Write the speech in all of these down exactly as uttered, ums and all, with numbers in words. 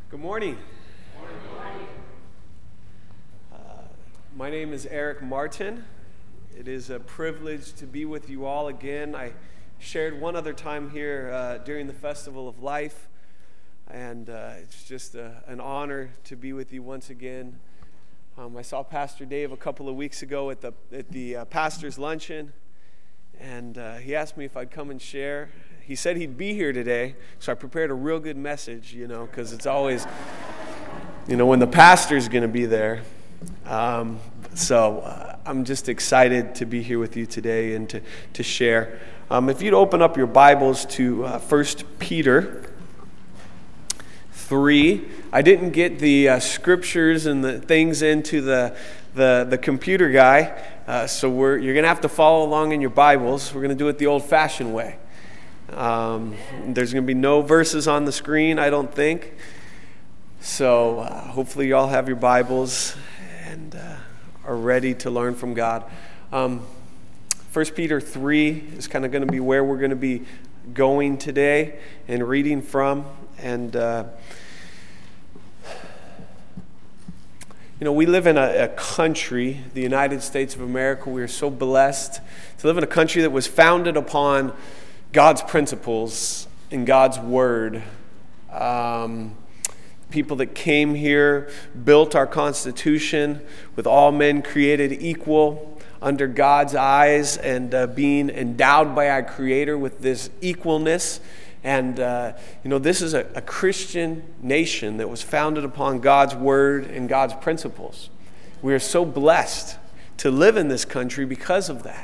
Good morning. Uh, my name is Eric Martin. It is a privilege to be with you all again. I shared one other time here uh, during the Festival of Life, and uh, it's just a, an honor to be with you once again. Um, I saw Pastor Dave a couple of weeks ago at the at the uh, pastor's luncheon, and uh, he asked me if I'd come and share. He said he'd be here today, so I prepared a real good message, you know, because it's always, you know, when the pastor's going to be there. Um, so uh, I'm just excited to be here with you today and to, to share. Um, if you'd open up your Bibles to uh, First Peter three. I didn't get the uh, scriptures and the things into the the, the computer guy, uh, so we're you're going to have to follow along in your Bibles. We're going to do it the old-fashioned way. Um, there's going to be no verses on the screen, I don't think. So uh, hopefully you all have your Bibles and uh, are ready to learn from God. Um, First Peter three is kind of going to be where we're going to be going today and reading from. And, uh, you know, we live in a, a country, the United States of America. We are so blessed to live in a country that was founded upon God's principles and God's word. Um, people that came here built our Constitution with all men created equal under God's eyes and uh, being endowed by our Creator with this equalness. And, uh, you know, this is a, a Christian nation that was founded upon God's word and God's principles. We are so blessed to live in this country because of that.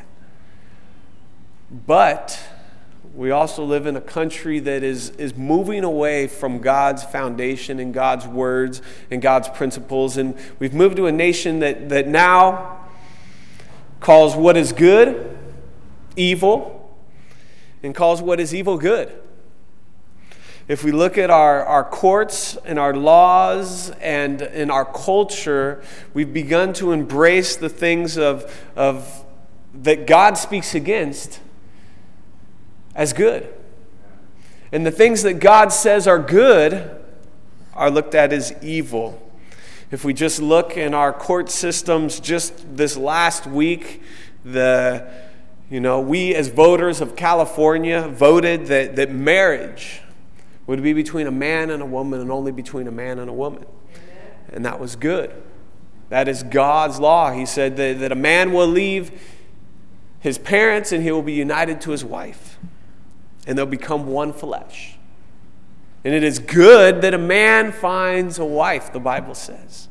But we also live in a country that is, is moving away from God's foundation and God's words and God's principles. And we've moved to a nation that, that now calls what is good evil and calls what is evil good. If we look at our, our courts and our laws and in our culture, we've begun to embrace the things of, of that God speaks against as good. And the things that God says are good are looked at as evil. If we just look in our court systems just this last week, the you know, we as voters of California voted that, that marriage would be between a man and a woman and only between a man and a woman. And that was good. That is God's law. He said that, that a man will leave his parents and he will be united to his wife. And they'll become one flesh. And it is good that a man finds a wife, the Bible says.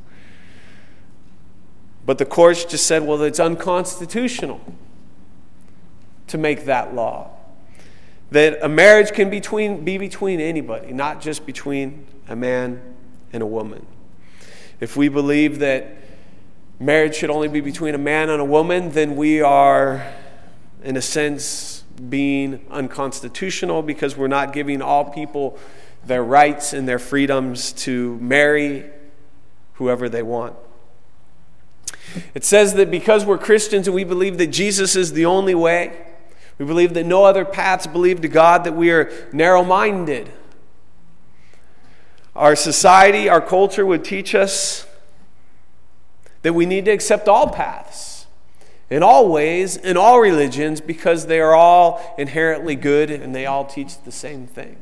But the courts just said, well, it's unconstitutional to make that law. That a marriage can between, be between anybody, not just between a man and a woman. If we believe that marriage should only be between a man and a woman, then we are, in a sense, being unconstitutional because we're not giving all people their rights and their freedoms to marry whoever they want. It says that because we're Christians and we believe that Jesus is the only way, we believe that no other paths lead to God, that we are narrow-minded. Our society, our culture would teach us that we need to accept all paths. In all ways, in all religions, because they are all inherently good and they all teach the same thing.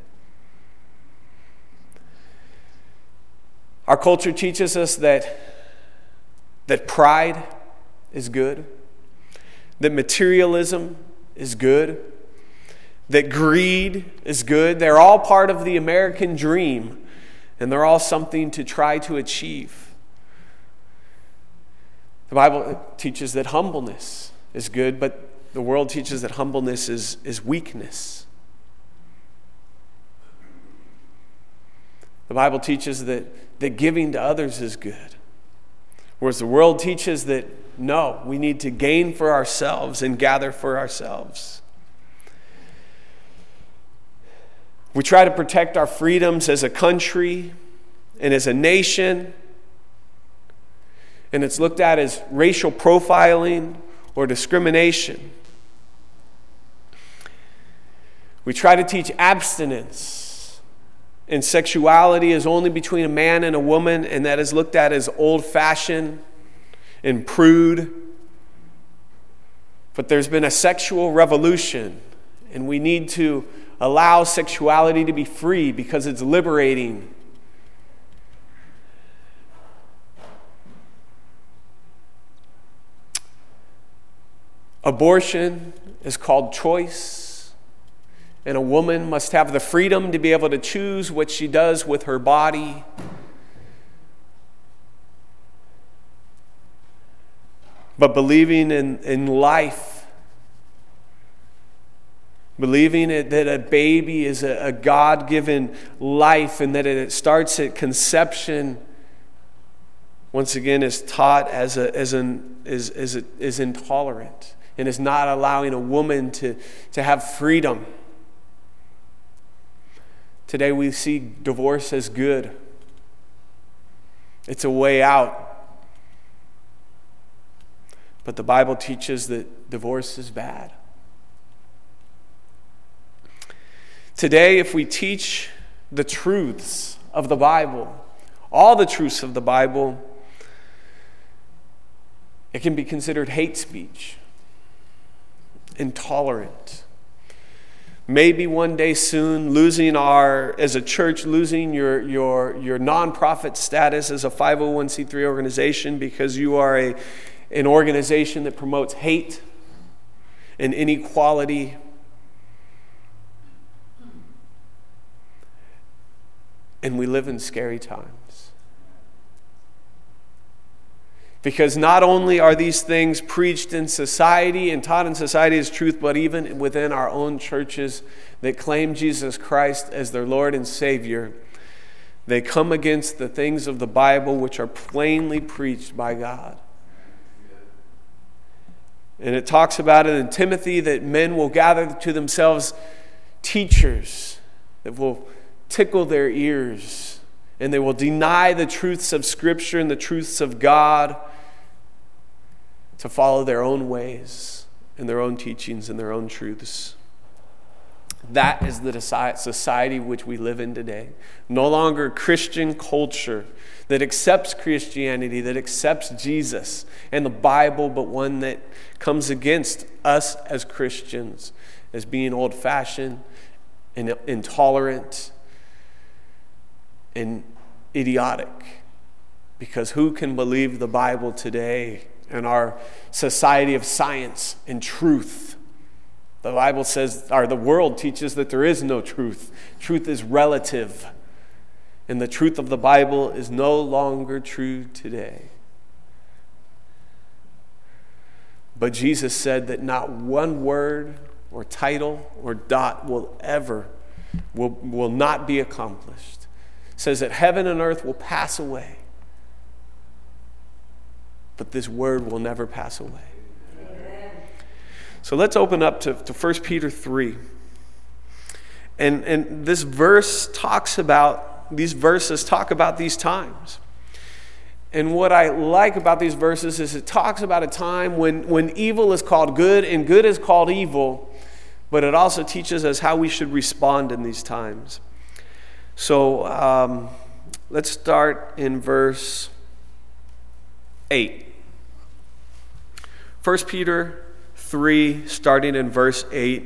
Our culture teaches us that, that pride is good, that materialism is good, that greed is good. They're all part of the American dream, and they're all something to try to achieve. The Bible teaches that humbleness is good, but the world teaches that humbleness is, is weakness. The Bible teaches that, that giving to others is good, whereas the world teaches that, no, we need to gain for ourselves and gather for ourselves. We try to protect our freedoms as a country and as a nation, and it's looked at as racial profiling or discrimination. We try to teach abstinence and sexuality is only between a man and a woman, and that is looked at as old-fashioned and prude. But there's been a sexual revolution, and we need to allow sexuality to be free because it's liberating. Abortion is called choice, and a woman must have the freedom to be able to choose what she does with her body. But believing in, in life, believing it, that a baby is a, a God-given life and that it starts at conception, once again, is taught as a, as an is is is intolerant and is not allowing a woman to, to have freedom. Today we see divorce as good. It's a way out. But the Bible teaches that divorce is bad. Today, if we teach the truths of the Bible, all the truths of the Bible, it can be considered hate speech, intolerant. Maybe one day soon, losing our, as a church, losing your, your, your nonprofit status as a five oh one c three organization because you are a an organization that promotes hate and inequality. And we live in scary times. Because not only are these things preached in society and taught in society as truth, but even within our own churches that claim Jesus Christ as their Lord and Savior, they come against the things of the Bible which are plainly preached by God. And it talks about it in Timothy that men will gather to themselves teachers that will tickle their ears, and they will deny the truths of Scripture and the truths of God to follow their own ways and their own teachings and their own truths. That is the society which we live in today. No longer Christian culture that accepts Christianity, that accepts Jesus and the Bible, but one that comes against us as Christians as being old-fashioned and intolerant and idiotic. Because who can believe the Bible today in our society of science and truth? The Bible says, or the world teaches that there is no truth. Truth is relative. And the truth of the Bible is no longer true today. But Jesus said that not one word or title or dot will ever, will, will not be accomplished. It says that heaven and earth will pass away, but this word will never pass away. Amen. So let's open up to, to First Peter three. And, and this verse talks about, these verses talk about these times. And what I like about these verses is it talks about a time when, when evil is called good and good is called evil, but it also teaches us how we should respond in these times. So um, let's start in verse eight. First Peter three, starting in verse eight.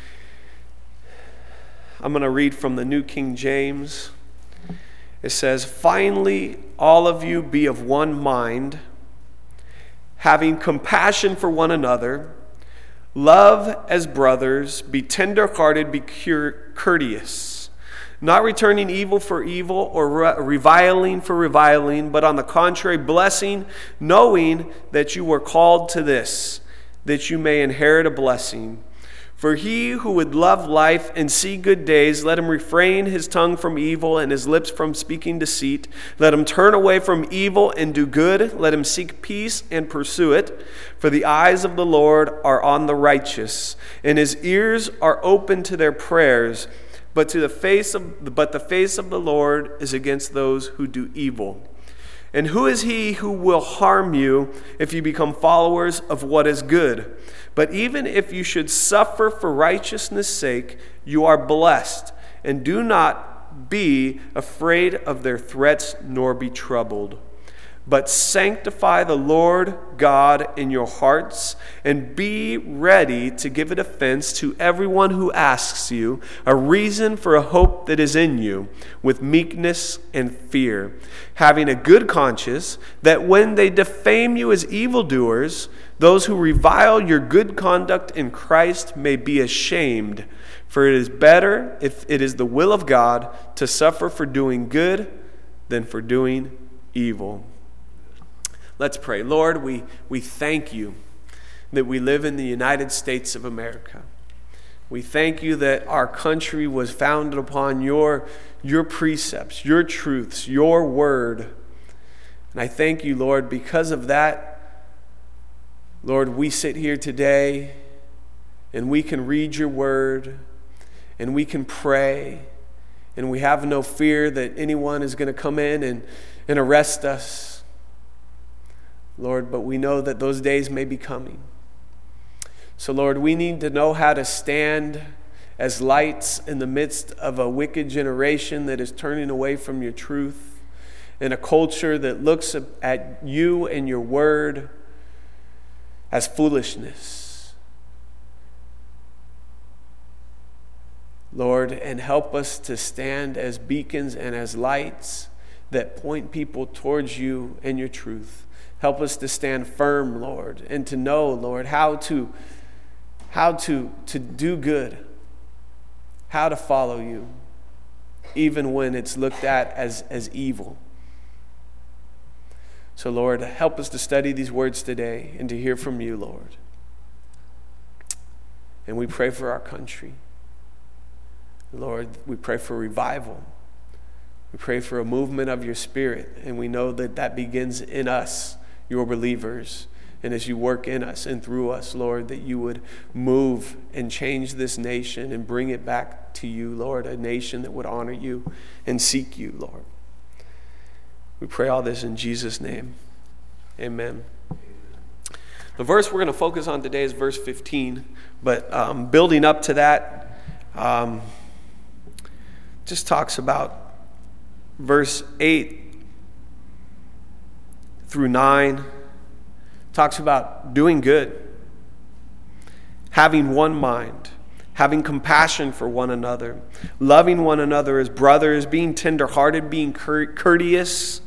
I'm going to read from the New King James. It says, "Finally, all of you be of one mind, having compassion for one another, love as brothers, be tender-hearted, be courteous, not returning evil for evil or reviling for reviling, but on the contrary, blessing, knowing that you were called to this, that you may inherit a blessing. For he who would love life and see good days, let him refrain his tongue from evil and his lips from speaking deceit. Let him turn away from evil and do good. Let him seek peace and pursue it. For the eyes of the Lord are on the righteous, and his ears are open to their prayers. But to the face of but the face of the Lord is against those who do evil. And who is he who will harm you if you become followers of what is good? But even if you should suffer for righteousness' sake, you are blessed. And do not be afraid of their threats nor be troubled. But sanctify the Lord God in your hearts, and be ready to give a defense to everyone who asks you a reason for a hope that is in you, with meekness and fear, having a good conscience, that when they defame you as evildoers, those who revile your good conduct in Christ may be ashamed. For it is better, if it is the will of God, to suffer for doing good than for doing evil. Let's pray. Lord, we, we thank you that we live in the United States of America. We thank you that our country was founded upon your, your precepts, your truths, your word. And I thank you, Lord, because of that, Lord, we sit here today and we can read your word and we can pray and we have no fear that anyone is going to come in and, and arrest us. Lord, but we know that those days may be coming. So, Lord, we need to know how to stand as lights in the midst of a wicked generation that is turning away from your truth, in a culture that looks at you and your word as foolishness. Lord, and help us to stand as beacons and as lights that point people towards you and your truth. Help us to stand firm, Lord, and to know, Lord, how to how to, to do good, how to follow you, even when it's looked at as, as evil. So, Lord, help us to study these words today and to hear from you, Lord. And we pray for our country. Lord, we pray for revival. We pray for a movement of your Spirit, and we know that that begins in us, your believers, and as you work in us and through us, Lord, that you would move and change this nation and bring it back to you, Lord, a nation that would honor you and seek you, Lord. We pray all this in Jesus' name. Amen. The verse we're going to focus on today is verse fifteen, but um, building up to that, um, just talks about verse eight through nine, talks about doing good, having one mind, having compassion for one another, loving one another as brothers, being tenderhearted, being courteous,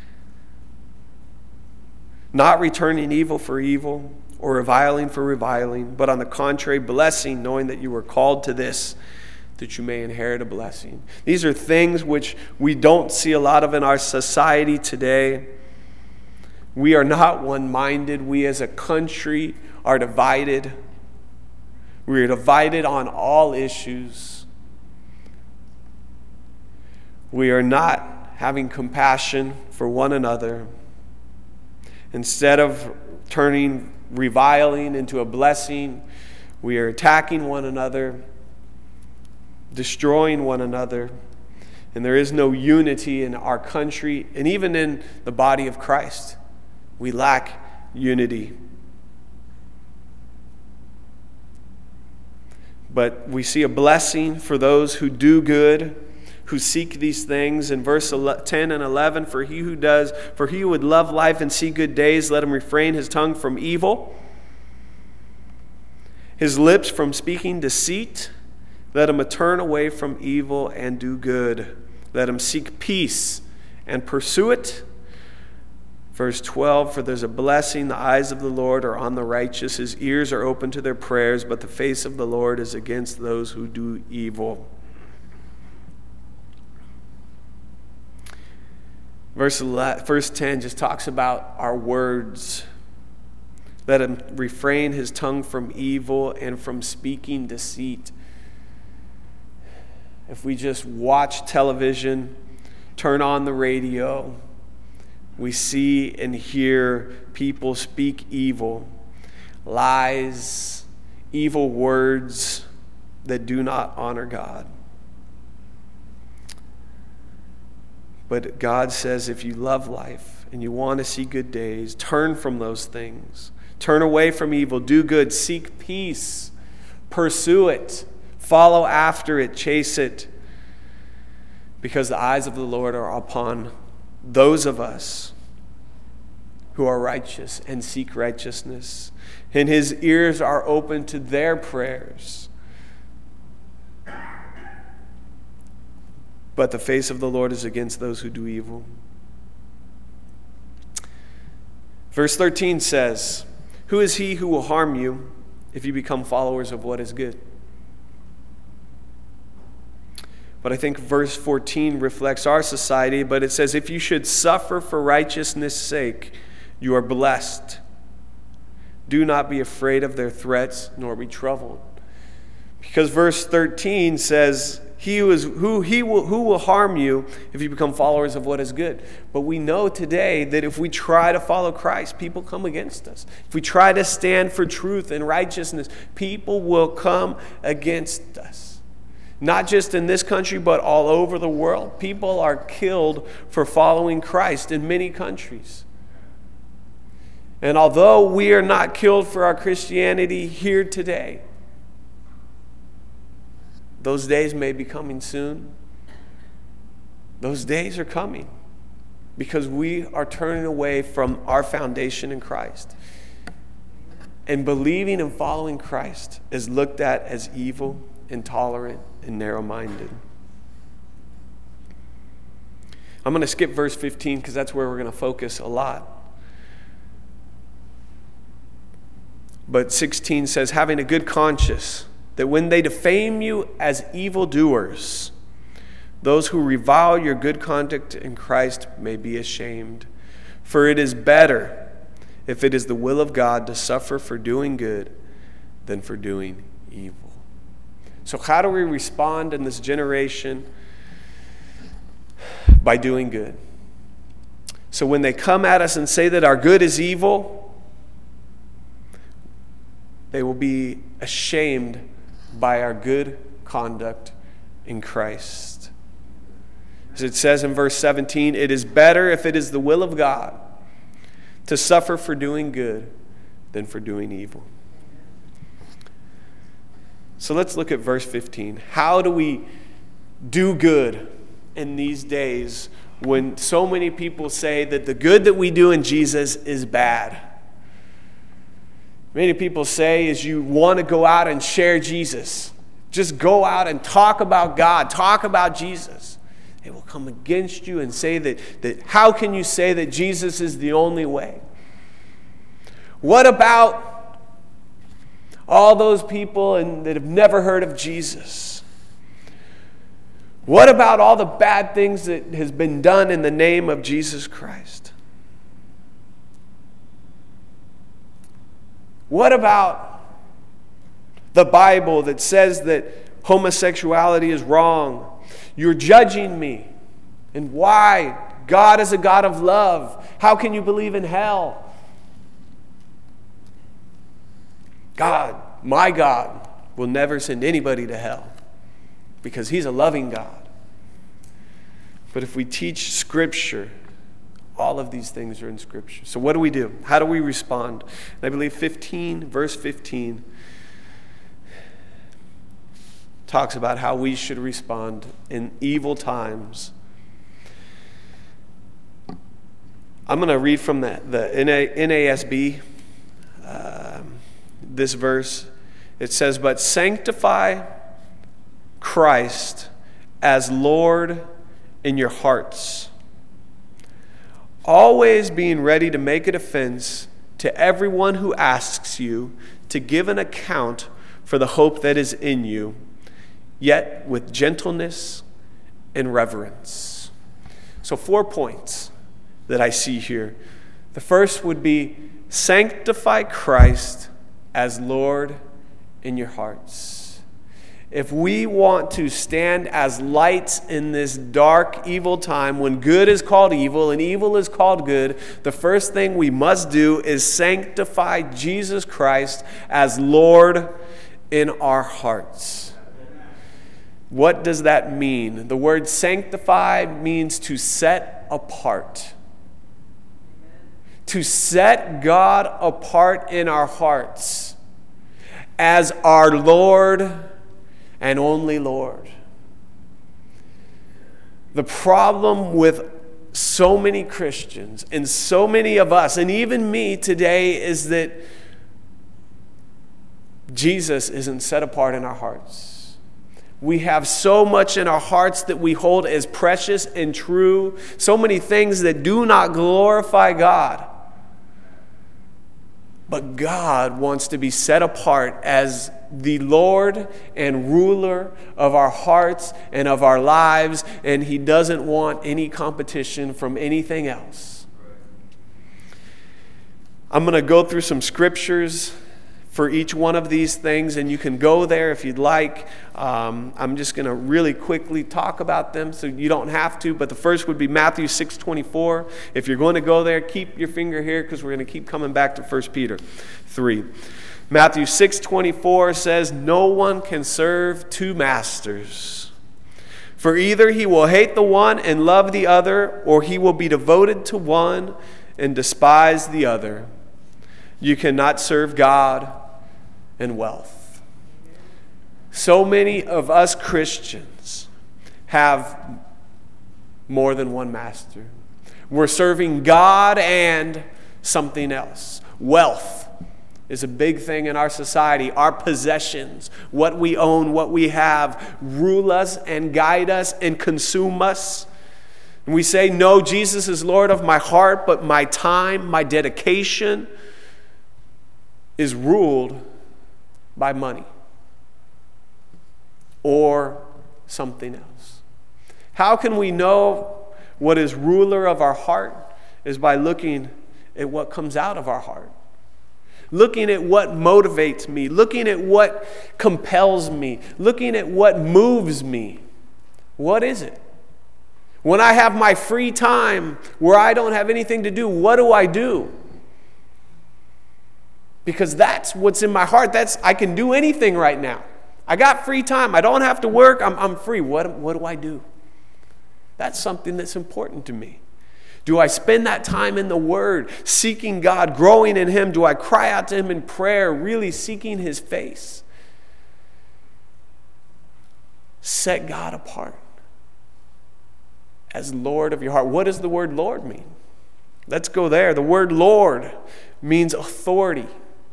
not returning evil for evil or reviling for reviling, but on the contrary, blessing, knowing that you were called to this, that you may inherit a blessing. These are things which we don't see a lot of in our society today. We are not one-minded. We as a country are divided. We are divided on all issues. We are not having compassion for one another. Instead of turning reviling into a blessing, we are attacking one another, destroying one another, and there is no unity in our country and even in the body of Christ. We lack unity. But we see a blessing for those who do good, who seek these things. In verse ten and eleven, for he who does, for he who would love life and see good days, let him refrain his tongue from evil, his lips from speaking deceit. Let him turn away from evil and do good. Let him seek peace and pursue it. Verse twelve, for there's a blessing, the eyes of the Lord are on the righteous, his ears are open to their prayers, but the face of the Lord is against those who do evil. Verse verse ten just talks about our words. Let him refrain his tongue from evil and from speaking deceit. If we just watch television, turn on the radio, we see and hear people speak evil, lies, evil words that do not honor God. But God says if you love life and you want to see good days, turn from those things. Turn away from evil, do good, seek peace, pursue it, follow after it, chase it. because the eyes of the Lord are upon those of us who are righteous and seek righteousness, and his ears are open to their prayers. But the face of the Lord is against those who do evil. Verse thirteen says, "Who is he who will harm you if you become followers of what is good?" But I think verse fourteen reflects our society, but it says, "If you should suffer for righteousness' sake, you are blessed. Do not be afraid of their threats, nor be troubled." Because verse thirteen says, He who, is, who, he will, who will harm you if you become followers of what is good? But we know today that if we try to follow Christ, people come against us. If we try to stand for truth and righteousness, people will come against us. Not just in this country, but all over the world. People are killed for following Christ in many countries. And although we are not killed for our Christianity here today, those days may be coming soon. Those days are coming because we are turning away from our foundation in Christ. And believing and following Christ is looked at as evil, intolerant, and narrow-minded. I'm going to skip verse fifteen because that's where we're going to focus a lot. But sixteen says, "Having a good conscience, that when they defame you as evildoers, those who revile your good conduct in Christ may be ashamed. For it is better, if it is the will of God, to suffer for doing good than for doing evil." So how do we respond in this generation? By doing good. So when they come at us and say that our good is evil, they will be ashamed by our good conduct in Christ. As it says in verse seventeen, "It is better, if it is the will of God, to suffer for doing good than for doing evil." So let's look at verse fifteen. How do we do good in these days when so many people say that the good that we do in Jesus is bad? Many people say is you want to go out and share Jesus. Just go out and talk about God. Talk about Jesus. They will come against you and say that, that how can you say that Jesus is the only way? What about all those people and, that have never heard of Jesus? What about all the bad things that has been done in the name of Jesus Christ? What about the Bible that says that homosexuality is wrong? You're judging me. And why? God is a God of love. How can you believe in hell? God, my God, will never send anybody to hell because he's a loving God. But if we teach Scripture, all of these things are in Scripture. So what do we do? How do we respond? And I believe fifteen, verse fifteen, talks about how we should respond in evil times. I'm going to read from the, the N A S B, um, this verse. It says, "But sanctify Christ as Lord in your hearts, always being ready to make a defense to everyone who asks you to give an account for the hope that is in you, yet with gentleness and reverence." So four points that I see here. The first would be sanctify Christ as Lord in your hearts. If we want to stand as lights in this dark, evil time, when good is called evil and evil is called good, the first thing we must do is sanctify Jesus Christ as Lord in our hearts. What does that mean? The word sanctify means to set apart. To set God apart in our hearts as our Lord and only Lord. The problem with so many Christians and so many of us, and even me today, is that Jesus isn't set apart in our hearts. We have so much in our hearts that we hold as precious and true, so many things that do not glorify God. But God wants to be set apart as the Lord and ruler of our hearts and of our lives, and He doesn't want any competition from anything else. I'm going to go through some scriptures for each one of these things, and you can go there if you'd like. Um, I'm just going to really quickly talk about them so you don't have to, but the first would be Matthew six twenty-four. If you're going to go there, keep your finger here because we're going to keep coming back to First Peter three. Matthew six twenty-four says, "No one can serve two masters. For either he will hate the one and love the other, or he will be devoted to one and despise the other. You cannot serve God and wealth." So many of us Christians have more than one master. We're serving God and something else. Wealth is a big thing in our society. Our possessions, what we own, what we have, rule us and guide us and consume us. And we say, no, Jesus is Lord of my heart, but my time, my dedication is ruled by money or something else. How can we know what is ruler of our heart? Is by looking at what comes out of our heart. Looking at what motivates me, looking at what compels me, looking at what moves me. What is it? When I have my free time where I don't have anything to do, what do I do? Because that's what's in my heart. That's I can do anything right now. I got free time. I don't have to work. I'm, I'm free. What, what do I do? That's something that's important to me. Do I spend that time in the Word, seeking God, growing in Him? Do I cry out to Him in prayer, really seeking His face? Set God apart as Lord of your heart. What does the word Lord mean? Let's go there. The word Lord means authority,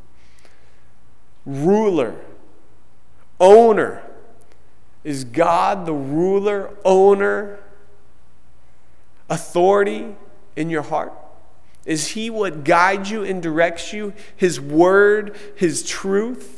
ruler, owner. Is God the ruler, owner, authority in your heart? Is He what guides you and directs you? His word, His truth?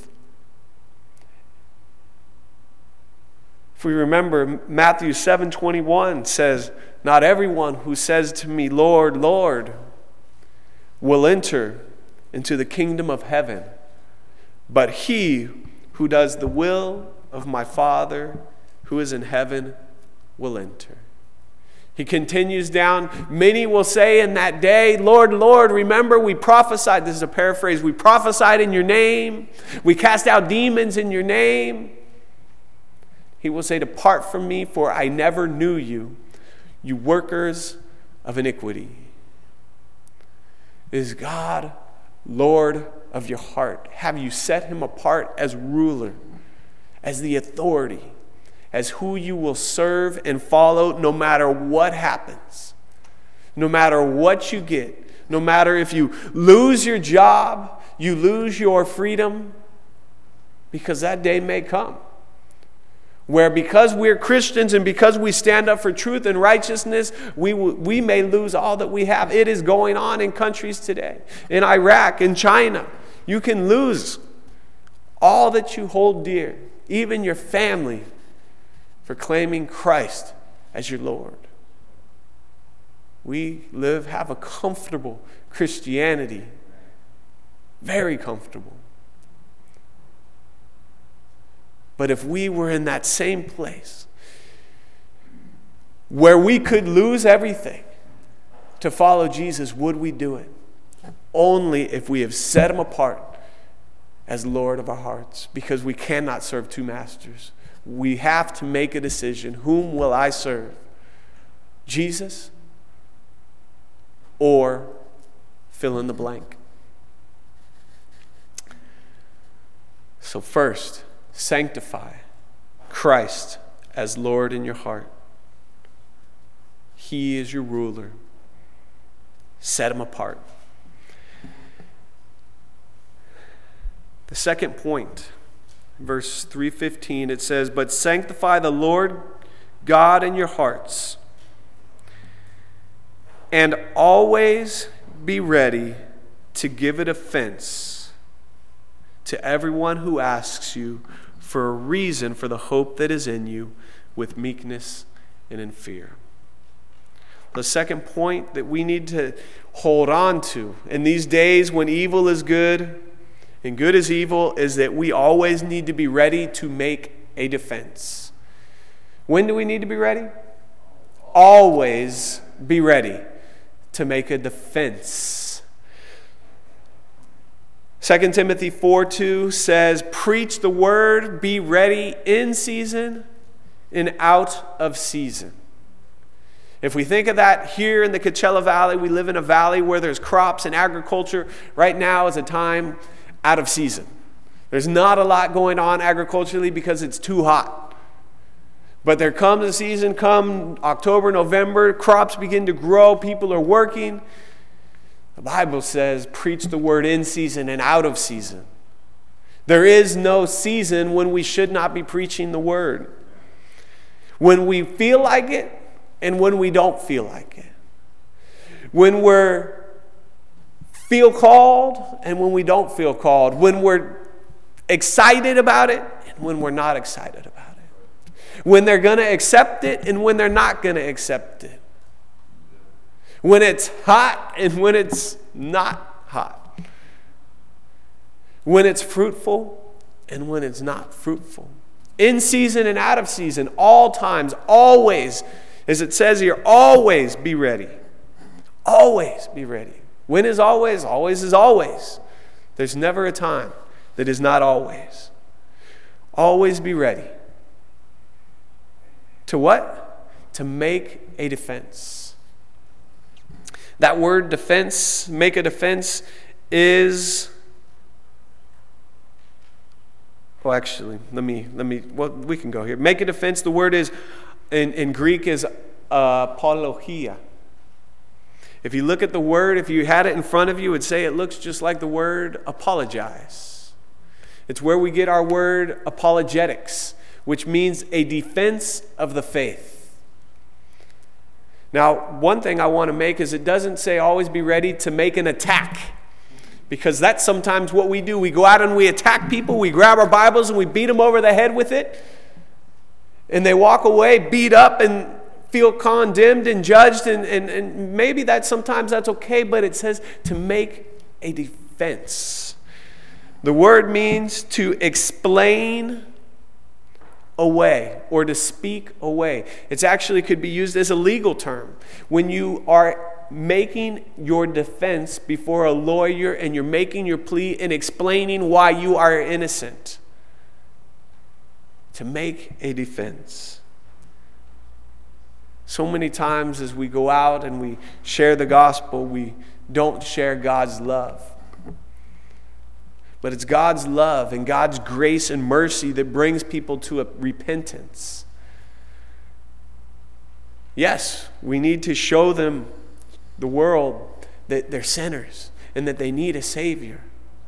If we remember, Matthew seven twenty-one says, "Not everyone who says to me, 'Lord, Lord,' will enter into the kingdom of heaven, but he who does the will of my Father who is in heaven will enter." He continues down, "Many will say in that day, 'Lord, Lord, remember we prophesied,'" this is a paraphrase, "'we prophesied in your name, we cast out demons in your name.' He will say, 'Depart from me, for I never knew you, you workers of iniquity.'" Is God Lord of your heart? Have you set Him apart as ruler, as the authority, as who you will serve and follow no matter what happens, no matter what you get, no matter if you lose your job, you lose your freedom, because that day may come where, because we're Christians and because we stand up for truth and righteousness, we we may lose all that we have. It is going on in countries today, in Iraq, in China. You can lose all that you hold dear, even your family, for claiming Christ as your Lord. We live, have a comfortable Christianity, very comfortable. But if we were in that same place where we could lose everything to follow Jesus, would we do it? Only if we have set Him apart as Lord of our hearts, because we cannot serve two masters. We have to make a decision. Whom will I serve? Jesus or fill in the blank? So first, sanctify Christ as Lord in your heart. He is your ruler. Set him apart. The second point, verse three fifteen, it says, "But sanctify the Lord God in your hearts, and always be ready to give a defense to everyone who asks you for a reason for the hope that is in you with meekness and in fear." The second point that we need to hold on to in these days when evil is good and good is evil is that we always need to be ready to make a defense. When do we need to be ready? Always be ready to make a defense. Second Timothy four two says, "Preach the word, be ready in season and out of season." If we think of that here in the Coachella Valley, we live in a valley where there's crops and agriculture. Right now is a time out of season. There's not a lot going on agriculturally because it's too hot. But there comes a season, come October, November, crops begin to grow, people are working. The Bible says, preach the word in season and out of season. There is no season when we should not be preaching the word. When we feel like it, and when we don't feel like it. When we're feel called and when we don't feel called. When we're excited about it and when we're not excited about it. When they're going to accept it and when they're not going to accept it. When it's hot and when it's not hot. When it's fruitful and when it's not fruitful. In season and out of season, all times, always. As it says here, always be ready. Always be ready. When is always? Always is always. There's never a time that is not always. Always be ready. To what? To make a defense. That word defense, make a defense, is... Well, actually, let me, let me, well, we can go here. Make a defense, the word is... In, in Greek is apologia. If you look at the word, if you had it in front of you, it would say it looks just like the word apologize. It's where we get our word apologetics, which means a defense of the faith. Now, one thing I want to make is it doesn't say always be ready to make an attack. Because that's sometimes what we do. We go out and we attack people, we grab our Bibles and we beat them over the head with it. And they walk away beat up and feel condemned and judged. And, and, and maybe that sometimes that's okay, but it says to make a defense. The word means to explain away or to speak away. It actually could be used as a legal term. When you are making your defense before a lawyer and you're making your plea and explaining why you are innocent. To make a defense. So many times as we go out and we share the gospel, we don't share God's love. But it's God's love and God's grace and mercy that brings people to a repentance. Yes, we need to show them, the world, that they're sinners and that they need a Savior.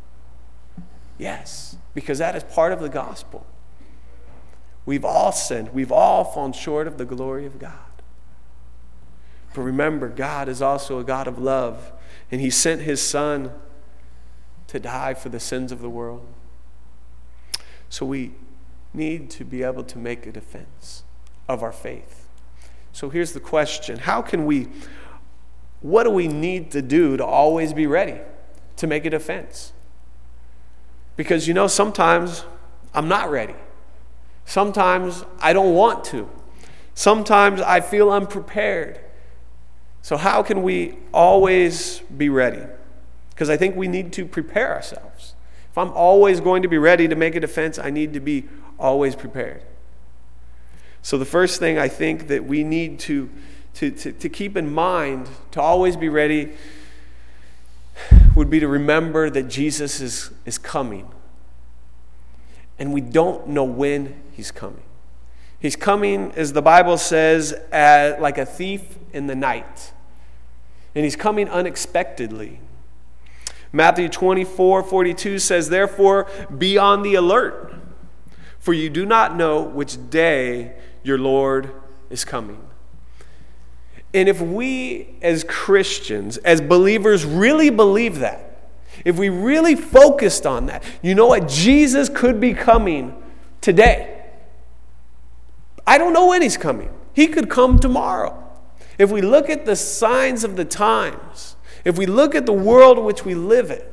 Yes, because that is part of the gospel. We've all sinned. We've all fallen short of the glory of God. But remember, God is also a God of love. And He sent His Son to die for the sins of the world. So we need to be able to make a defense of our faith. So here's the question. How can we, what do we need to do to always be ready to make a defense? Because, you know, sometimes I'm not ready. Sometimes I don't want to. Sometimes I feel unprepared. So how can we always be ready? Because I think we need to prepare ourselves. If I'm always going to be ready to make a defense, I need to be always prepared. So the first thing I think that we need to, to, to, to keep in mind, to always be ready, would be to remember that Jesus is, is coming. And we don't know when He's coming. He's coming, as the Bible says, as, like a thief in the night. And he's coming unexpectedly. Matthew twenty-four forty-two says, therefore, be on the alert, for you do not know which day your Lord is coming. And if we as Christians, as believers, really believe that, if we really focused on that, you know what? Jesus could be coming today. I don't know when he's coming. He could come tomorrow. If we look at the signs of the times, if we look at the world in which we live in,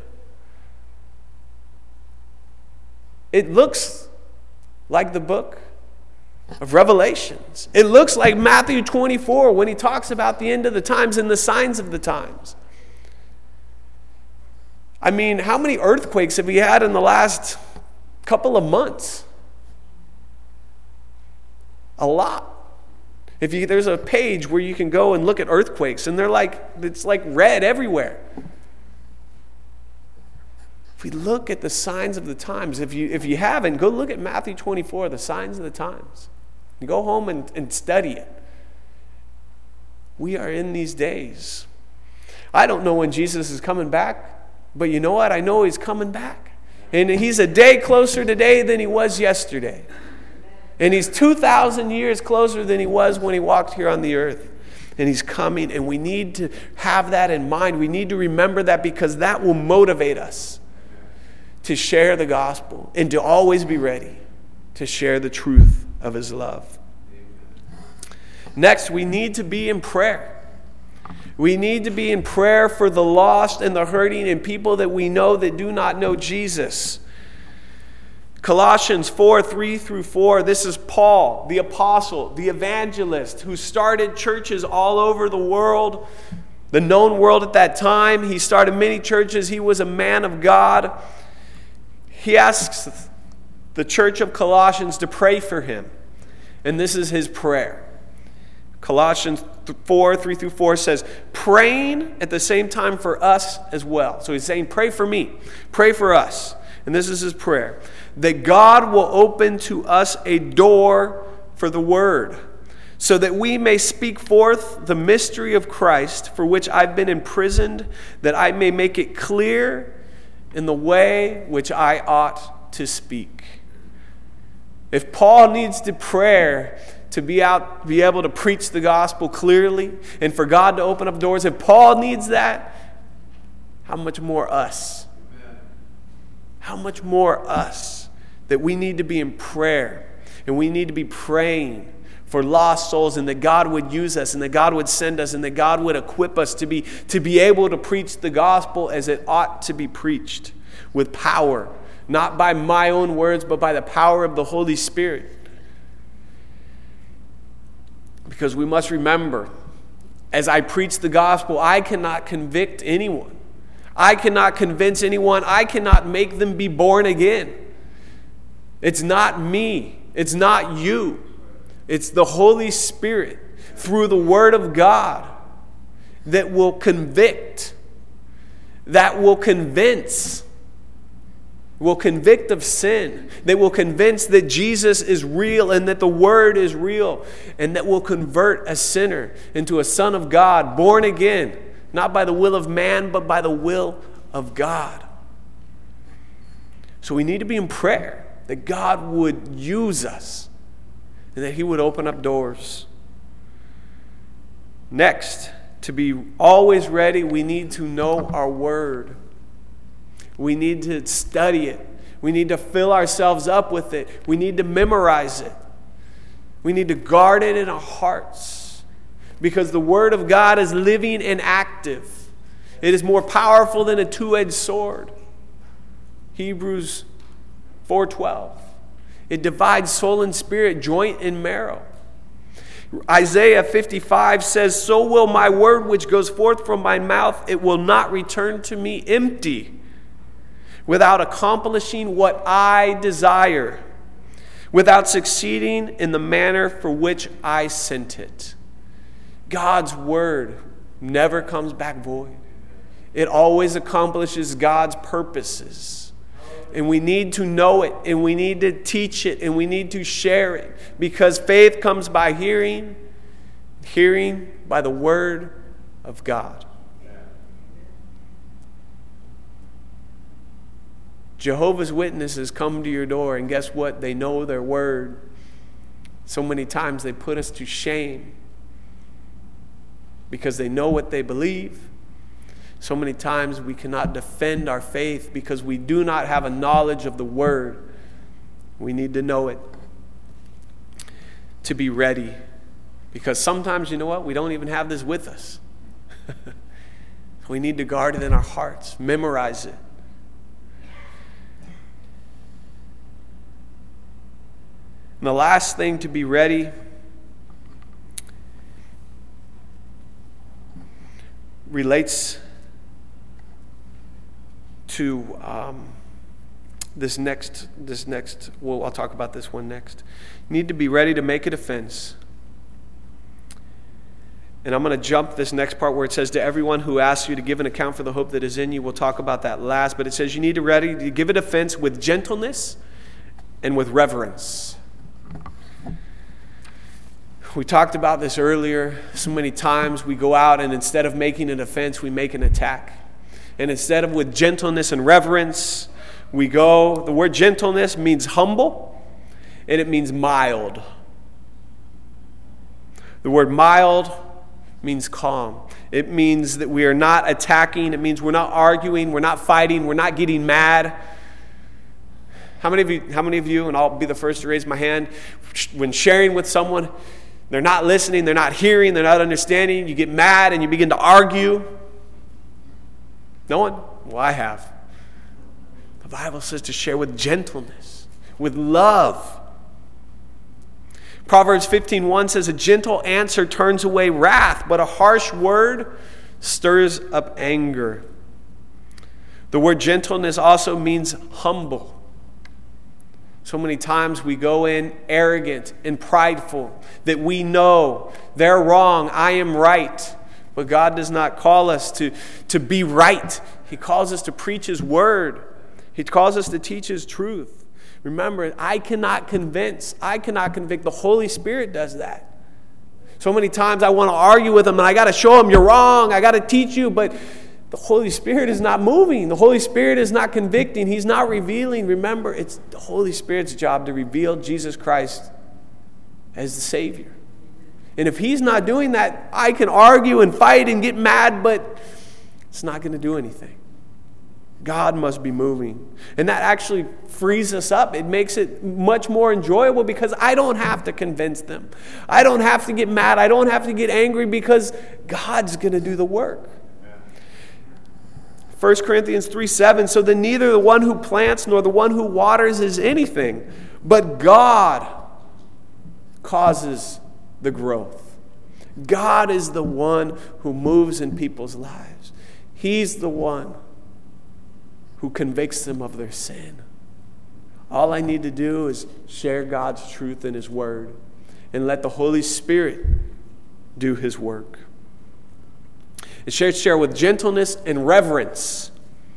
it looks like the book of Revelations. It looks like Matthew twenty-four when he talks about the end of the times and the signs of the times. I mean, how many earthquakes have we had in the last couple of months? A lot. If you, there's a page where you can go and look at earthquakes, and they're like, it's like red everywhere. If we look at the signs of the times, if you if you haven't, go look at Matthew twenty-four, the signs of the times. You go home and, and study it. We are in these days. I don't know when Jesus is coming back, but you know what? I know he's coming back. And he's a day closer today than he was yesterday. And he's two thousand years closer than he was when he walked here on the earth. And he's coming, and we need to have that in mind. We need to remember that, because that will motivate us to share the gospel and to always be ready to share the truth of his love. Next, we need to be in prayer. We need to be in prayer for the lost and the hurting and people that we know that do not know Jesus. Colossians four, three through four, this is Paul, the apostle, the evangelist, who started churches all over the world, the known world at that time. He started many churches. He was a man of God. He asks the church of Colossians to pray for him. And this is his prayer. Colossians four, three through four says, praying at the same time for us as well. So he's saying, pray for me. Pray for us. And this is his prayer. That God will open to us a door for the word, so that we may speak forth the mystery of Christ, for which I've been imprisoned, that I may make it clear in the way which I ought to speak. If Paul needs to pray to be out, be able to preach the gospel clearly, and for God to open up doors, if Paul needs that, how much more us? How much more us? That we need to be in prayer, and we need to be praying for lost souls, and that God would use us, and that God would send us, and that God would equip us to be, to be able to preach the gospel as it ought to be preached, with power, not by my own words, but by the power of the Holy Spirit. Because we must remember, as I preach the gospel, I cannot convict anyone. I cannot convince anyone. I cannot make them be born again. It's not me. It's not you. It's the Holy Spirit through the Word of God that will convict, that will convince, will convict of sin, that will convince that Jesus is real and that the Word is real, and that will convert a sinner into a son of God, born again, not by the will of man, but by the will of God. So we need to be in prayer that God would use us and that he would open up doors. Next, to be always ready, we need to know our word. We need to study it. We need to fill ourselves up with it. We need to memorize it. We need to guard it in our hearts, because the word of God is living and active. It is more powerful than a two-edged sword. Hebrews four twelve. It divides soul and spirit, joint and marrow. Isaiah fifty-five says, so will my word which goes forth from my mouth, it will not return to me empty, without accomplishing what I desire, without succeeding in the manner for which I sent it. God's word never comes back void. It always accomplishes God's purposes. and we need to know it, and we need to teach it, and we need to share it, because faith comes by hearing, hearing by the Word of God. Jehovah's Witnesses come to your door, and guess what? They know their word. So many times they put us to shame because they know what they believe. So many times we cannot defend our faith because we do not have a knowledge of the word. We need to know it to be ready, because sometimes, you know what? We don't even have this with us. We need to guard it in our hearts, memorize it. And the last thing to be ready relates to um, this next, this next, well, I'll talk about this one next. You need to be ready to make a defense. And I'm going to jump this next part where it says, to everyone who asks you to give an account for the hope that is in you. We'll talk about that last. But it says you need to be ready to give a defense with gentleness and with reverence. We talked about this earlier. So many times we go out and instead of making a defense, we make an attack. And instead of with gentleness and reverence, we go, the word gentleness means humble, and it means mild. The word mild means calm. It means that we are not attacking. It means we're not arguing. We're not fighting. We're not getting mad. How many of you, how many of you, and I'll be the first to raise my hand, when sharing with someone, they're not listening, they're not hearing, they're not understanding, you get mad and you begin to argue? No one? Well, I have. The Bible says to share with gentleness, with love. Proverbs fifteen one says, a gentle answer turns away wrath, but a harsh word stirs up anger. The word gentleness also means humble. So many times we go in arrogant and prideful, that we know they're wrong, I am right. But God does not call us to, to be right. He calls us to preach His word. He calls us to teach His truth. Remember, I cannot convince. I cannot convict. The Holy Spirit does that. So many times I want to argue with them, and I got to show them you're wrong. I got to teach you, but the Holy Spirit is not moving. The Holy Spirit is not convicting. He's not revealing. Remember, it's the Holy Spirit's job to reveal Jesus Christ as the Savior. And if He's not doing that, I can argue and fight and get mad, but it's not going to do anything. God must be moving. And that actually frees us up. It makes it much more enjoyable because I don't have to convince them. I don't have to get mad. I don't have to get angry because God's going to do the work. First Corinthians three seven, so then neither the one who plants nor the one who waters is anything, but God causes the growth. God is the one who moves in people's lives. He's the one who convicts them of their sin. All I need to do is share God's truth in His word and let the Holy Spirit do His work. It says share with gentleness and reverence.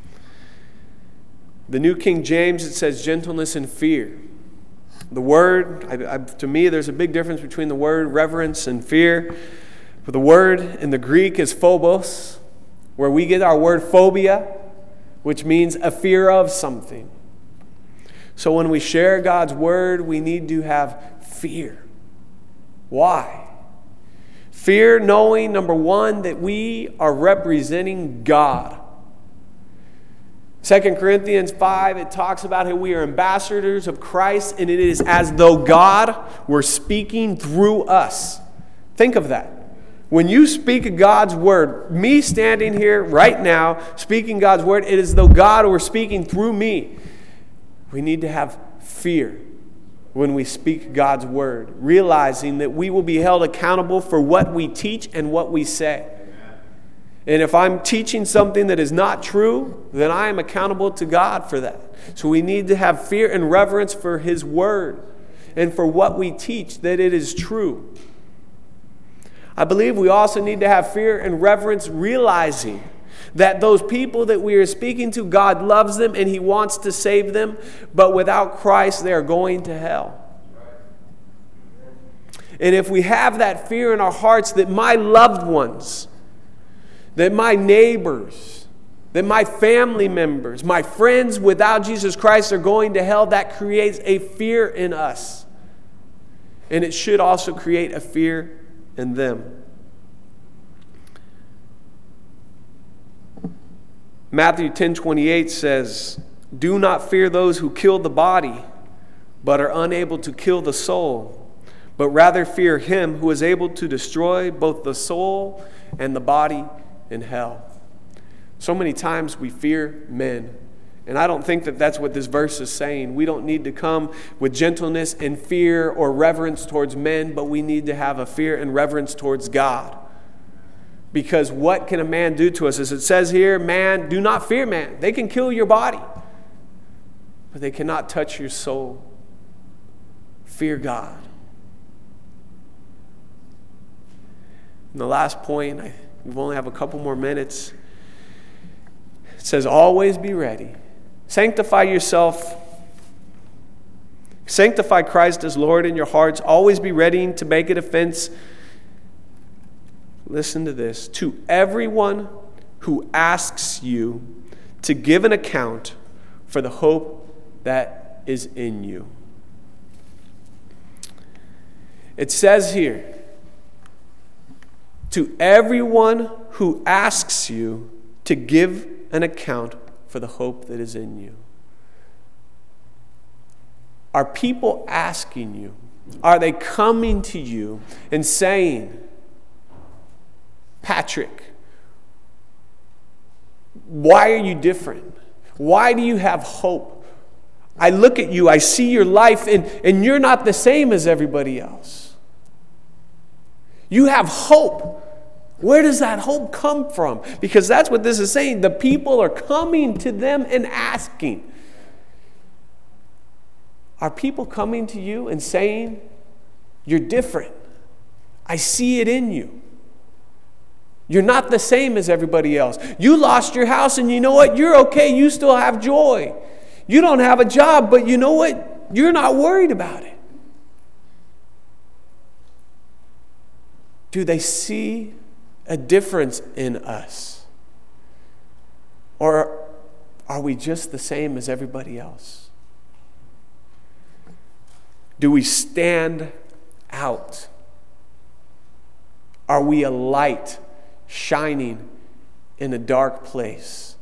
The New King James, it says gentleness and fear. The word, I, I, to me, there's a big difference between the word reverence and fear. But the word in the Greek is phobos, where we get our word phobia, which means a fear of something. So when we share God's word, we need to have fear. Why? Fear knowing, number one, that we are representing God. Second Corinthians five, it talks about how we are ambassadors of Christ, and it is as though God were speaking through us. Think of that. When you speak God's word, me standing here right now, speaking God's word, it is as though God were speaking through me. We need to have fear when we speak God's word, realizing that we will be held accountable for what we teach and what we say. And if I'm teaching something that is not true, then I am accountable to God for that. So we need to have fear and reverence for His word and for what we teach, that it is true. I believe we also need to have fear and reverence, realizing That those people that we are speaking to, God loves them and He wants to save them, but without Christ, they are going to hell. And if we have that fear in our hearts that my loved ones, that my neighbors, that my family members, my friends without Jesus Christ are going to hell, that creates a fear in us. And it should also create a fear in them. Matthew ten twenty-eight says, "Do not fear those who kill the body, but are unable to kill the soul, but rather fear Him who is able to destroy both the soul and the body in hell." So many times we fear men. And I don't think that that's what this verse is saying. We don't need to come with gentleness and fear or reverence towards men, but we need to have a fear and reverence towards God. Because what can a man do to us? As it says here, man, do not fear man. They can kill your body, but they cannot touch your soul. Fear God. And the last point, I, we only have a couple more minutes. It says, always be ready. Sanctify yourself. Sanctify Christ as Lord in your hearts. Always be ready to make a defense. Listen to this. To everyone who asks you to give an account for the hope that is in you. It says here, to everyone who asks you to give an account for the hope that is in you. Are people asking you? Are they coming to you and saying, Patrick, why are you different? Why do you have hope? I look at you, I see your life, and, and you're not the same as everybody else. You have hope. Where does that hope come from? Because that's what this is saying. The people are coming to them and asking. Are people coming to you and saying, you're different? I see it in you. You're not the same as everybody else. You lost your house and you know what? You're okay. You still have joy. You don't have a job, but you know what? You're not worried about it. Do they see a difference in us? Or are we just the same as everybody else? Do we stand out? Are we a light shining in a dark place?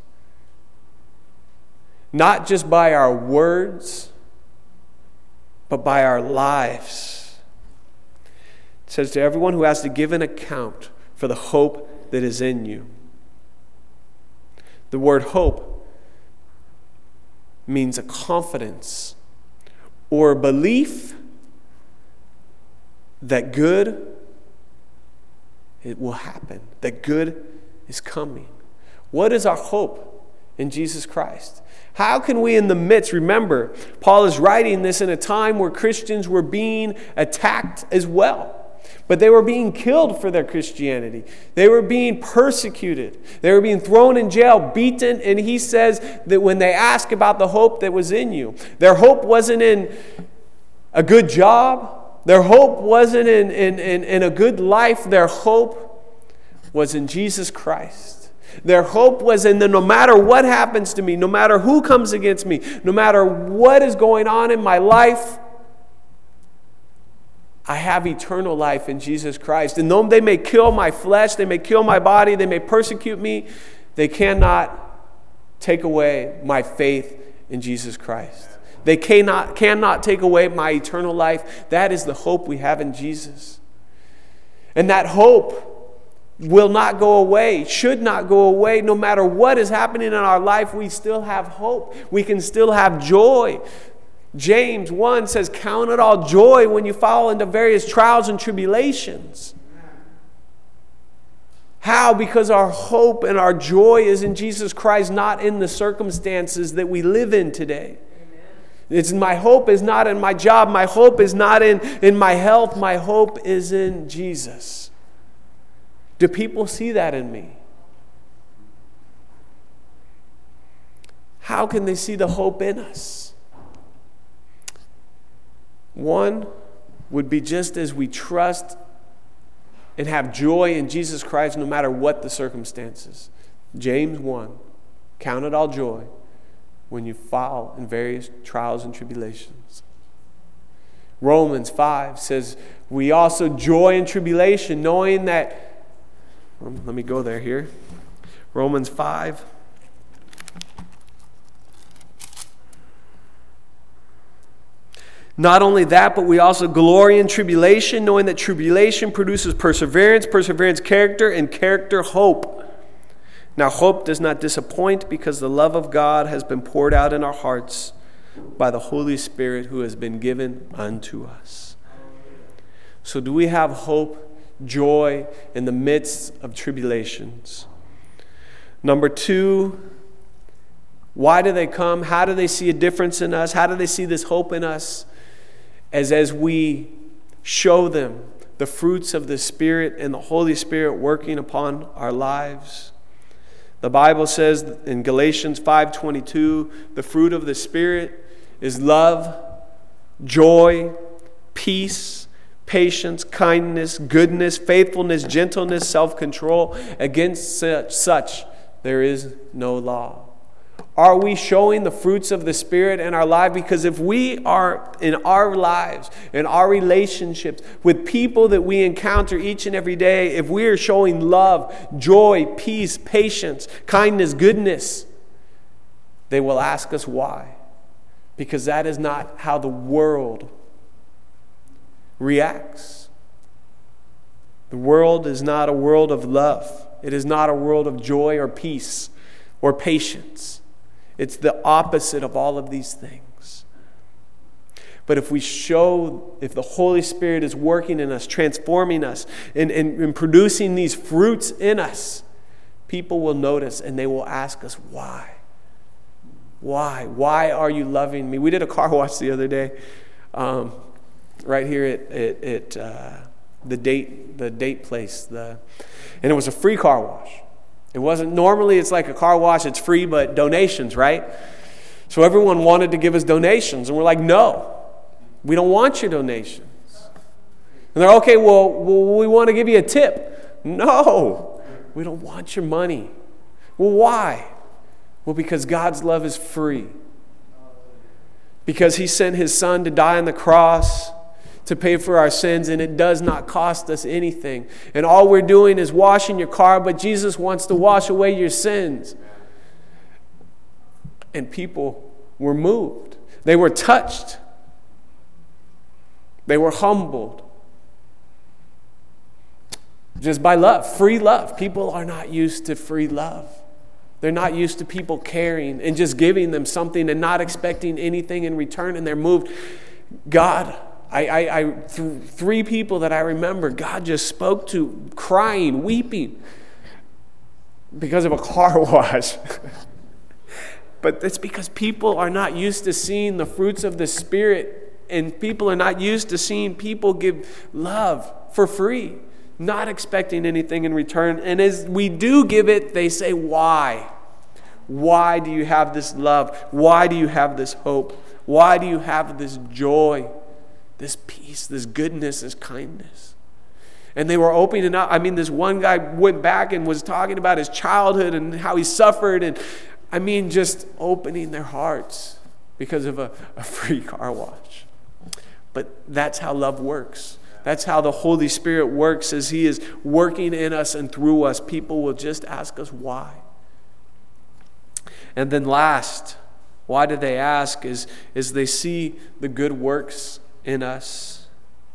Not just by our words, but by our lives. It says to everyone who has to give an account for the hope that is in you. The word hope means a confidence or a belief that good, it will happen, that good is coming. What is our hope in Jesus Christ? How can we in the midst, remember, Paul is writing this in a time where Christians were being attacked as well. But they were being killed for their Christianity. They were being persecuted. They were being thrown in jail, beaten. And he says that when they ask about the hope that was in you, their hope wasn't in a good job. Their hope wasn't in, in, in, in a good life. Their hope was in Jesus Christ. Their hope was in the no matter what happens to me, no matter who comes against me, no matter what is going on in my life, I have eternal life in Jesus Christ. And though they may kill my flesh, they may kill my body, they may persecute me, they cannot take away my faith in Jesus Christ. They cannot, cannot take away my eternal life. That is the hope we have in Jesus. And that hope will not go away, should not go away. No matter what is happening in our life, we still have hope. We can still have joy. James one says, count it all joy when you fall into various trials and tribulations. How? Because our hope and our joy is in Jesus Christ, not in the circumstances that we live in today. It's my hope is not in my job. My hope is not in, in my health. My hope is in Jesus. Do people see that in me? How can they see the hope in us? One would be just as we trust and have joy in Jesus Christ no matter what the circumstances. James one, count it all joy when you fall in various trials and tribulations. Romans five says, we also joy in tribulation, knowing that, let me go there here. Romans five. Not only that, but we also glory in tribulation, knowing that tribulation produces perseverance, perseverance character, and character hope. Now hope does not disappoint, because the love of God has been poured out in our hearts by the Holy Spirit who has been given unto us. So do we have hope, joy in the midst of tribulations? Number two, why do they come? How do they see a difference in us? How do they see this hope in us? As as we show them the fruits of the Spirit and the Holy Spirit working upon our lives. The Bible says in Galatians five twenty-two, the fruit of the Spirit is love, joy, peace, patience, kindness, goodness, faithfulness, gentleness, self-control. Against such, such there is no law. Are we showing the fruits of the Spirit in our life? Because if we are in our lives, in our relationships, with people that we encounter each and every day, if we are showing love, joy, peace, patience, kindness, goodness, they will ask us why. Because that is not how the world reacts. The world is not a world of love. It is not a world of joy or peace or patience. It's the opposite of all of these things. But if we show, if the Holy Spirit is working in us, transforming us, and, and, and producing these fruits in us, people will notice and they will ask us, why? Why? Why are you loving me? We did a car wash the other day, um, right here at, at, at uh, the date the date place, the, and it was a free car wash. It wasn't, normally it's like a car wash, it's free, but donations, right? So everyone wanted to give us donations, and we're like, no, we don't want your donations. And they're, okay, well, well we want to give you a tip. No, we don't want your money. Well, why? Well, because God's love is free. Because He sent His Son to die on the cross to pay for our sins, and it does not cost us anything. And all we're doing is washing your car, but Jesus wants to wash away your sins. And people were moved. They were touched. They were humbled. Just by love, free love. People are not used to free love. They're not used to people caring and just giving them something and not expecting anything in return, and they're moved. God, I, I, I th- three people that I remember, God just spoke to, crying, weeping, because of a car wash. But it's because people are not used to seeing the fruits of the Spirit, and people are not used to seeing people give love for free, not expecting anything in return. And as we do give it, they say, why? Why do you have this love? Why do you have this hope? Why do you have this joy, this peace, this goodness, this kindness? And they were opening up. I mean, this one guy went back and was talking about his childhood and how he suffered. And I mean, just opening their hearts because of a, a free car wash. But that's how love works. That's how the Holy Spirit works, as He is working in us and through us. People will just ask us why. And then last, why do they ask? Is, is they see the good works in us.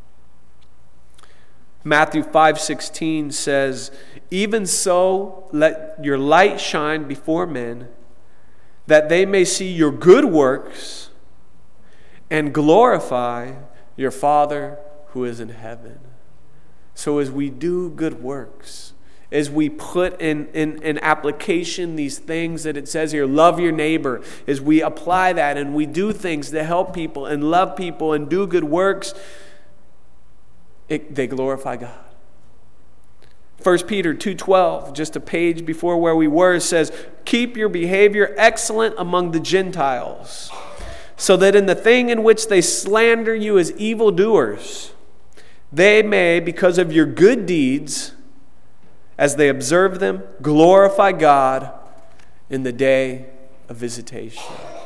Matthew five sixteen says, even so, let your light shine before men, that they may see your good works and glorify your Father who is in heaven. So as we do good works, as we put in, in, in application these things that it says here, love your neighbor, as we apply that and we do things to help people and love people and do good works, it, they glorify God. First Peter two twelve, just a page before where we were, says, keep your behavior excellent among the Gentiles, so that in the thing in which they slander you as evildoers, they may, because of your good deeds, as they observe them, glorify God in the day of visitation.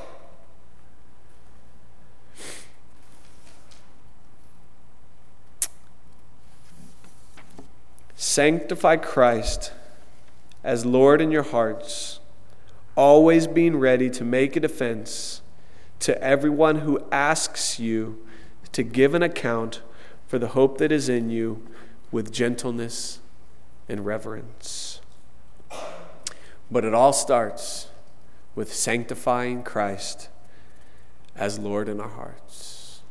Sanctify Christ as Lord in your hearts, always being ready to make a defense to everyone who asks you to give an account for the hope that is in you with gentleness and reverence. But it all starts with sanctifying Christ as Lord in our hearts.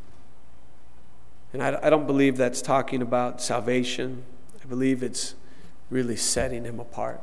And I, I don't believe that's talking about salvation. I believe it's really setting him apart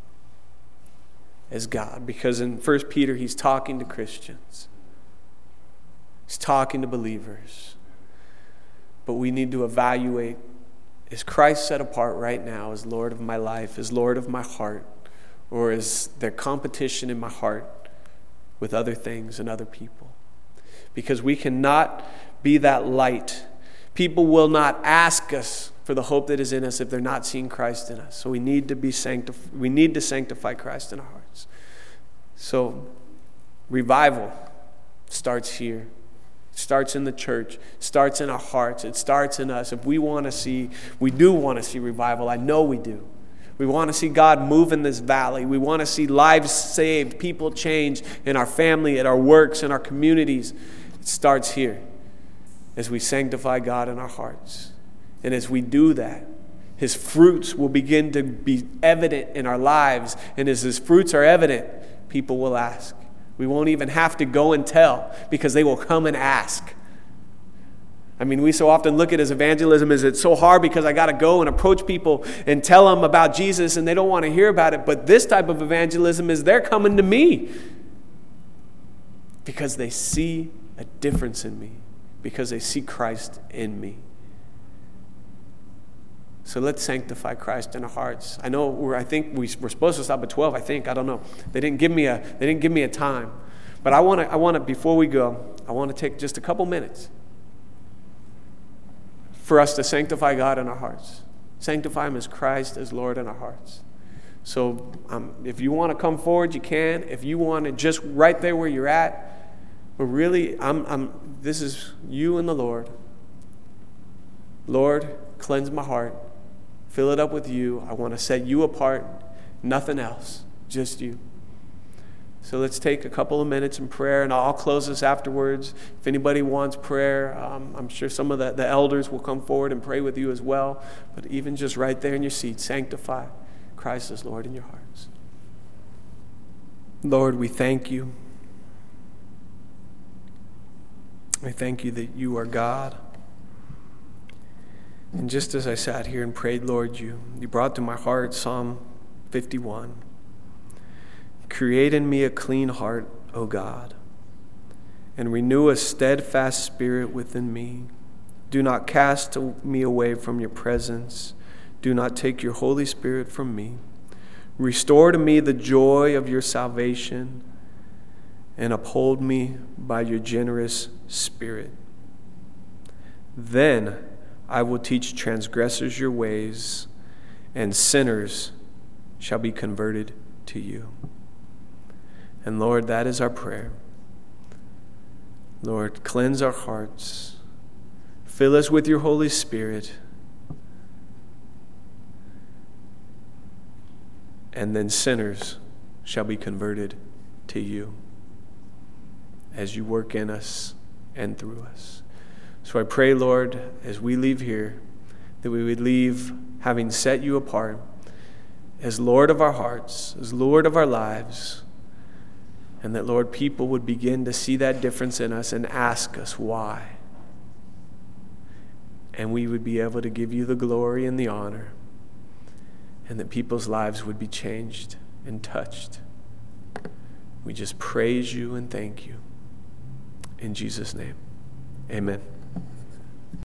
as God. Because in First Peter, he's talking to Christians. He's talking to believers. But we need to evaluate, is Christ set apart right now as Lord of my life, as Lord of my heart? Or is there competition in my heart with other things and other people? Because we cannot be that light. People will not ask us for the hope that is in us if they're not seeing Christ in us. So we need to be sanctif- we need to sanctify Christ in our hearts. So revival starts here. It starts in the church. It starts in our hearts. It starts in us. If we want to see, we do want to see revival. I know we do. We want to see God move in this valley. We want to see lives saved, people change in our family, at our works, in our communities. It starts here as we sanctify God in our hearts. And as we do that, his fruits will begin to be evident in our lives. And as his fruits are evident, people will ask. We won't even have to go and tell because they will come and ask. I mean, we so often look at it as evangelism as it's so hard because I got to go and approach people and tell them about Jesus and they don't want to hear about it. But this type of evangelism is they're coming to me because they see a difference in me, because they see Christ in me. So let's sanctify Christ in our hearts. I know we're, I think we, we're supposed to stop at twelve, I think. I don't know. They didn't give me a, they didn't give me a time. But I want to, I want to, before we go, I want to take just a couple minutes for us to sanctify God in our hearts. Sanctify him as Christ, as Lord in our hearts. So um, if you want to come forward, you can. If you want to just right there where you're at, but really, I'm, I'm, this is you and the Lord. Lord, cleanse my heart. Fill it up with you. I want to set you apart. Nothing else. Just you. So let's take a couple of minutes in prayer, and I'll close this afterwards. If anybody wants prayer, um, I'm sure some of the, the elders will come forward and pray with you as well. But even just right there in your seat, sanctify Christ as Lord in your hearts. Lord, we thank you. I thank you that you are God. And just as I sat here and prayed, Lord, you, you brought to my heart Psalm fifty-one. Create in me a clean heart, O God, and renew a steadfast spirit within me. Do not cast me away from your presence. Do not take your Holy Spirit from me. Restore to me the joy of your salvation and uphold me by your generous spirit. Then I will teach transgressors your ways, and sinners shall be converted to you. And Lord, that is our prayer. Lord, cleanse our hearts. Fill us with your Holy Spirit. And then sinners shall be converted to you as you work in us and through us. So I pray, Lord, as we leave here, that we would leave having set you apart as Lord of our hearts, as Lord of our lives, and that, Lord, people would begin to see that difference in us and ask us why. And we would be able to give you the glory and the honor, and that people's lives would be changed and touched. We just praise you and thank you. In Jesus' name, amen.